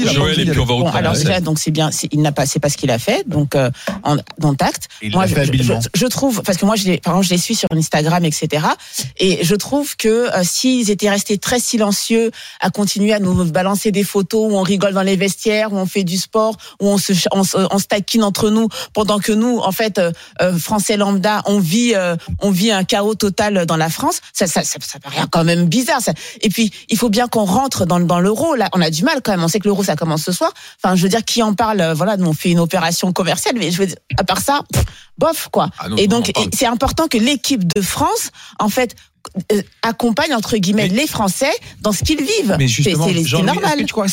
Joël, et puis on va Bon, reprendre. alors déjà, donc c'est bien, c'est pas ce qu'il a fait, donc dans Tact. Moi, je trouve, parce que moi, par exemple, je les suis sur Instagram, etc. Et je trouve que s'ils étaient restés très silencieux à continuer à nous balancer des photos où on rigole dans les vestiaires, où on fait du sport, où on se taquine entre nous, pendant que nous, en fait, Français lambda, on vit un chaos total dans la France. Ça paraît quand même bizarre. Ça. Et puis, il faut bien qu'on rentre dans l'euro. Là, on a du mal quand même. On sait que l'euro, ça commence ce soir. Enfin, je veux dire, qui en parle? Voilà, nous on fait une opération commerciale, mais je veux dire, à part ça, bof quoi. Et donc, c'est important que l'équipe de France, en fait, accompagne entre guillemets les Français dans ce qu'ils vivent. Mais justement, c'est normal. Est-ce que tu crois